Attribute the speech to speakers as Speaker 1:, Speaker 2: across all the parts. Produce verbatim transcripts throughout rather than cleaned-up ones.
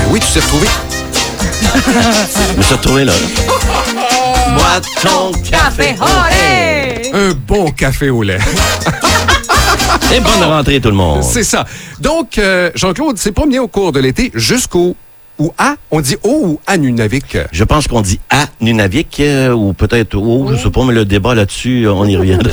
Speaker 1: oui, tu t'es retrouvé.
Speaker 2: Je me suis retrouvé là. Bois ton café au lait.
Speaker 1: Un bon café au lait.
Speaker 2: Et bonne rentrée tout le monde.
Speaker 1: C'est ça. Donc, euh, Jean-Claude s'est promené au cours de l'été jusqu'au... Ou à, on dit au ou à Nunavik?
Speaker 2: Je pense qu'on dit à Nunavik euh, ou peut-être au, je sais pas, mais le débat là-dessus, on y reviendra.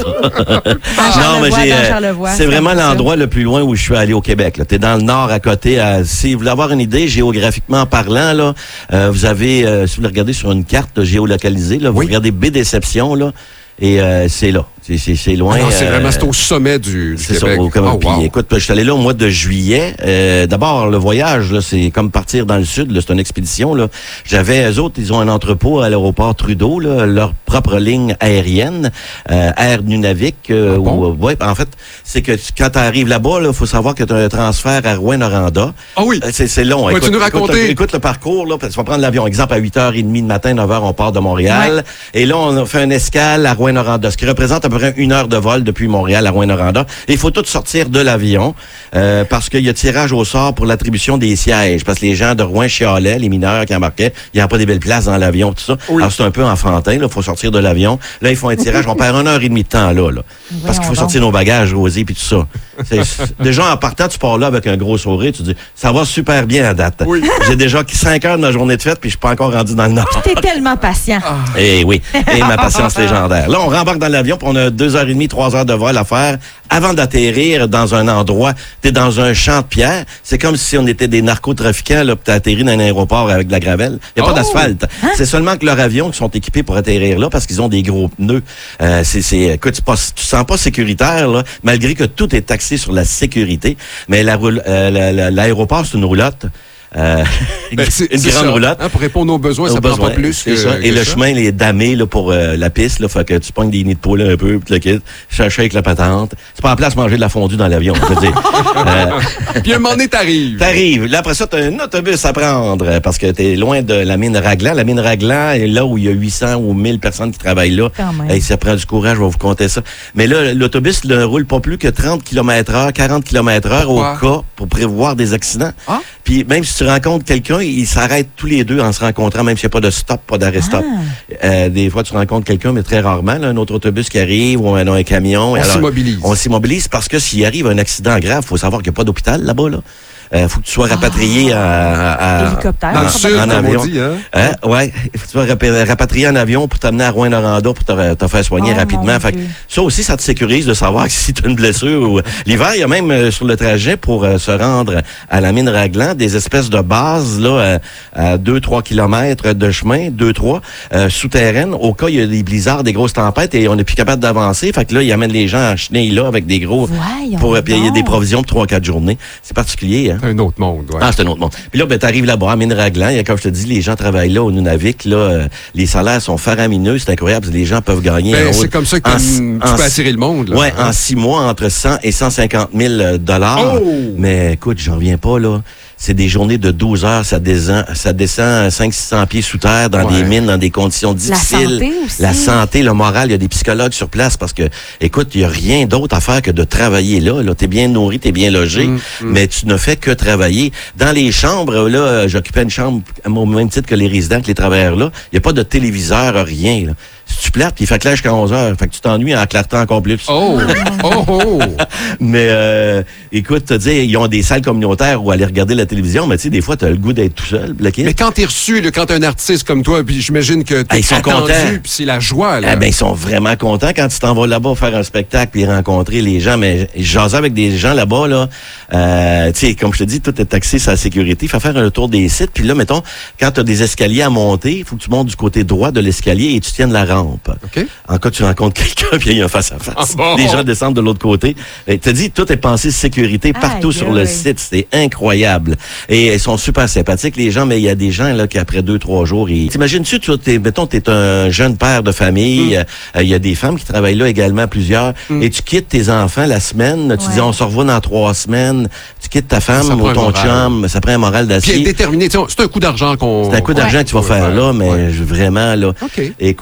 Speaker 3: non, mais j'ai, euh,
Speaker 2: c'est vraiment l'endroit le plus loin où je suis allé au Québec. Tu es dans le nord à côté. À, si vous voulez avoir une idée, géographiquement parlant, là, euh, vous avez, euh, si vous le regardez sur une carte géolocalisée, là, vous
Speaker 1: oui.
Speaker 2: regardez Baie-Déception, là, et euh, c'est là. C'est, c'est, c'est loin.
Speaker 1: Ah non, c'est
Speaker 2: euh,
Speaker 1: vraiment c'est au sommet du, du
Speaker 2: c'est
Speaker 1: Québec.
Speaker 2: Ça, au, comme,
Speaker 1: oh,
Speaker 2: puis,
Speaker 1: wow.
Speaker 2: écoute, je suis allé là au mois de juillet. Euh, d'abord, le voyage, là, c'est comme partir dans le sud. Là, c'est une expédition. Là. J'avais, eux autres, ils ont un entrepôt à l'aéroport Trudeau, là, leur propre ligne aérienne, euh, Air Nunavik. Euh,
Speaker 1: ah bon?
Speaker 2: où, ouais, en fait, c'est que quand tu arrives là-bas, il faut savoir que tu as un transfert à Rouyn-Noranda.
Speaker 1: Ah oui?
Speaker 2: Euh, c'est, c'est long.
Speaker 1: Vas-tu
Speaker 2: écoute,
Speaker 1: nous raconter?
Speaker 2: Écoute, écoute le parcours. Là, tu vas prendre l'avion. Exemple, à huit heures trente du matin, neuf heures, on part de Montréal. Ouais. Et là, on a fait une escale à Rouyn-Noranda, ce qui représente à peu près une heure de vol depuis Montréal à Rouyn-Noranda. Il faut tous sortir de l'avion euh, parce qu'il y a tirage au sort pour l'attribution des sièges. Parce que les gens de Rouen chialaient, les mineurs qui embarquaient, il n'y a pas des belles places dans l'avion, tout ça. Oui. Alors, c'est un peu enfantin, il faut sortir de l'avion. Là, ils font un tirage. On perd une heure et demie de temps là. là parce qu'il faut sortir nos bagages, Rosie, puis tout ça. C'est, c'est, déjà, en partant, tu pars là avec un gros sourire, tu dis, ça va super bien à date. Oui. J'ai déjà cinq heures de ma journée de fête, puis je suis pas encore rendu dans le nord.
Speaker 3: T'es tellement patient.
Speaker 2: Ah. Et oui, et ma patience légendaire. Là, on rembarque dans l'avion, puis on a deux heures et demie, trois heures de vol à faire avant d'atterrir dans un endroit. T'es dans un champ de pierre. C'est comme si on était des narcotrafiquants, là, puis t'as atterri dans un aéroport avec de la gravelle. Il n'y a oh! pas d'asphalte. Hein? C'est seulement que leurs avions qui sont équipés pour atterrir là parce qu'ils ont des gros pneus. Euh, c'est, c'est, écoute, tu ne te sens pas sécuritaire, là, malgré que tout est axé sur la sécurité. Mais la, euh, la, la, l'aéroport, c'est une roulotte. Euh,
Speaker 1: ben, c'est,
Speaker 2: une
Speaker 1: c'est
Speaker 2: grande
Speaker 1: ça.
Speaker 2: roulotte.
Speaker 1: Hein, pour répondre aux besoins,
Speaker 2: aux
Speaker 1: ça
Speaker 2: besoins,
Speaker 1: prend pas plus que,
Speaker 2: ça.
Speaker 1: que
Speaker 2: Et le
Speaker 1: ça.
Speaker 2: chemin, il est damé là, pour euh, la piste. Là, fait que tu pognes des nids de poule un peu, puis le kit, chercher avec la patente. C'est pas en place manger de la fondue dans l'avion, je veux dire.
Speaker 1: euh, puis un moment donné, t'arrives.
Speaker 2: T'arrives. Là, après ça, t'as un autobus à prendre parce que t'es loin de la mine Raglan. La mine Raglan est là où il y a huit cents ou mille personnes qui travaillent là. Et ça prend du courage, je vais vous compter ça. Mais là, l'autobus ne roule pas plus que trente kilomètres heure, quarante kilomètres heure au cas pour prévoir des accidents. Ah? Puis même si tu rencontres quelqu'un, ils s'arrêtent tous les deux en se rencontrant, même s'il n'y a pas de stop, pas d'arrêt-stop. Ah. Euh, des fois, tu rencontres quelqu'un, mais très rarement, là, un autre autobus qui arrive ou un, un camion.
Speaker 1: On
Speaker 2: alors,
Speaker 1: s'immobilise.
Speaker 2: On s'immobilise parce que s'il arrive un accident grave, il faut savoir qu'il n'y a pas d'hôpital là-bas, là. Il euh, faut que tu sois rapatrié ah, à, à,
Speaker 3: hélicoptère,
Speaker 1: dans le sud,
Speaker 2: en avion.
Speaker 1: On dit, hein?
Speaker 2: Hein? Ouais, il faut que tu sois rapatrié en avion pour t'amener à Rouyn-Noranda pour te, te faire soigner oh, rapidement. Fait que ça aussi, ça te sécurise de savoir si tu as une blessure. Ou... L'hiver, il y a même euh, sur le trajet pour euh, se rendre à la mine Raglan des espèces de bases là, euh, à deux trois kilomètres de chemin, deux trois euh, souterraines. Au cas, il y a des blizzards, des grosses tempêtes et on n'est plus capable d'avancer. Fait que là, ils amènent les gens en chenille là avec des gros...
Speaker 3: Voyons
Speaker 2: pour payer des provisions pour trois quatre journées. C'est particulier, hein?
Speaker 1: C'est un autre monde, ouais.
Speaker 2: Ah, c'est un autre monde. Puis là, ben, t'arrives là-bas, à Mine-Raglan. Il y a, comme je te dis, les gens travaillent là au Nunavik. Là, euh, les salaires sont faramineux. C'est incroyable. Les gens peuvent gagner.
Speaker 1: Ben,
Speaker 2: en
Speaker 1: c'est comme ça que
Speaker 2: en,
Speaker 1: tu
Speaker 2: en,
Speaker 1: peux attirer le monde.
Speaker 2: Oui, hein? En six mois, entre cent et cent cinquante mille dollars. Oh! Mais écoute, j'en reviens pas, là. C'est des journées de douze heures, ça descend, ça descend cinq cents à six cents pieds sous terre dans ouais. des mines, dans des conditions difficiles.
Speaker 3: La santé aussi.
Speaker 2: La santé, le moral, il y a des psychologues sur place parce que, écoute, il n'y a rien d'autre à faire que de travailler là. Là, t'es bien nourri, t'es bien logé, mmh, mmh. mais tu ne fais que travailler. Dans les chambres, là, j'occupais une chambre au même titre que les résidents, que les travailleurs là. Il n'y a pas de téléviseur, rien, là. Si tu plates, puis il fait clair jusqu'à onze heures. Fait que tu t'ennuies en clarté encore plus.
Speaker 1: Oh! Oh! Oh!
Speaker 2: Mais, euh, écoute, te dire, ils ont des salles communautaires où aller regarder la télévision, mais tu sais, des fois, tu as le goût d'être tout seul, bloqué.
Speaker 1: Mais quand t'es reçu, là, quand t'es un artiste comme toi, puis j'imagine que t'es
Speaker 2: ah, ils sont
Speaker 1: attendu,
Speaker 2: contents.
Speaker 1: Puis c'est la joie, là.
Speaker 2: Ah, ben, ils sont vraiment contents quand tu t'en vas là-bas faire un spectacle puis rencontrer les gens. Mais j'asais avec des gens là-bas, là. Euh, tu sais, comme je te dis, tout est taxé sur la sécurité. Il faut faire un tour des sites. Puis là, mettons, quand tu as des escaliers à monter, il faut que tu montes du côté droit de l'escalier et tu tiennes la rampe.
Speaker 1: Okay.
Speaker 2: En cas, tu rencontres quelqu'un puis il y a un face-à-face. Ah, bon. Les gens descendent de l'autre côté. Tu te dis, tout est pensé sécurité partout ah, sur oui. le site. C'est incroyable. Et ils sont super sympathiques, les gens, mais il y a des gens là qui, après deux, trois jours, ils... T'imagines-tu, tu t'es, mettons, t'es un jeune père de famille, il mm. euh, y a des femmes qui travaillent là également, plusieurs, mm. et tu quittes tes enfants la semaine, ouais. tu dis, on se revoit dans trois semaines, tu quittes ta femme ou ton chum, ça prend un moral d'acier.
Speaker 1: Puis déterminé, c'est un coup d'argent qu'on...
Speaker 2: C'est un coup d'argent ouais. que tu vas faire là, mais ouais. je, vraiment, là,
Speaker 1: okay.
Speaker 2: écoute, je,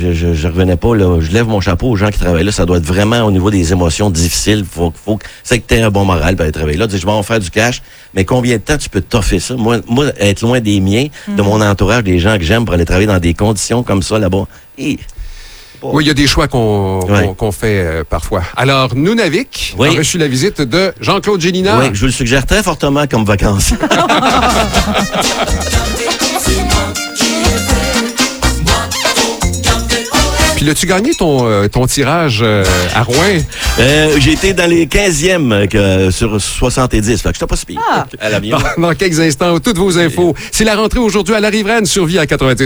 Speaker 2: je, je, je revenais pas, là. Je lève mon chapeau aux gens qui travaillent là. Ça doit être vraiment au niveau des émotions difficiles. Faut, faut que, c'est que t'aies un bon moral pour aller travailler là. Tu sais, je vais en faire du cash. Mais combien de temps tu peux toffer ça? Moi, moi, être loin des miens, mm. de mon entourage, des gens que j'aime pour aller travailler dans des conditions comme ça là-bas. Et,
Speaker 1: oui, il y a des choix qu'on
Speaker 2: ouais.
Speaker 1: qu'on, qu'on fait euh, parfois. Alors, Nunavik
Speaker 2: oui.
Speaker 1: a reçu la visite de Jean-Claude Gélinas.
Speaker 2: Oui, je vous le suggère très fortement comme vacances.
Speaker 1: Puis, as-tu gagné ton, euh, ton tirage euh, à Rouen?
Speaker 2: Euh, j'ai été dans les quinzièmes que, sur soixante-dix. Fait que j'étais pas si pire
Speaker 3: Ah.
Speaker 2: à l'avion.
Speaker 1: Dans, dans quelques instants, toutes vos infos. C'est la rentrée aujourd'hui à la Riveraine sur Vie à quatre-vingt-dix.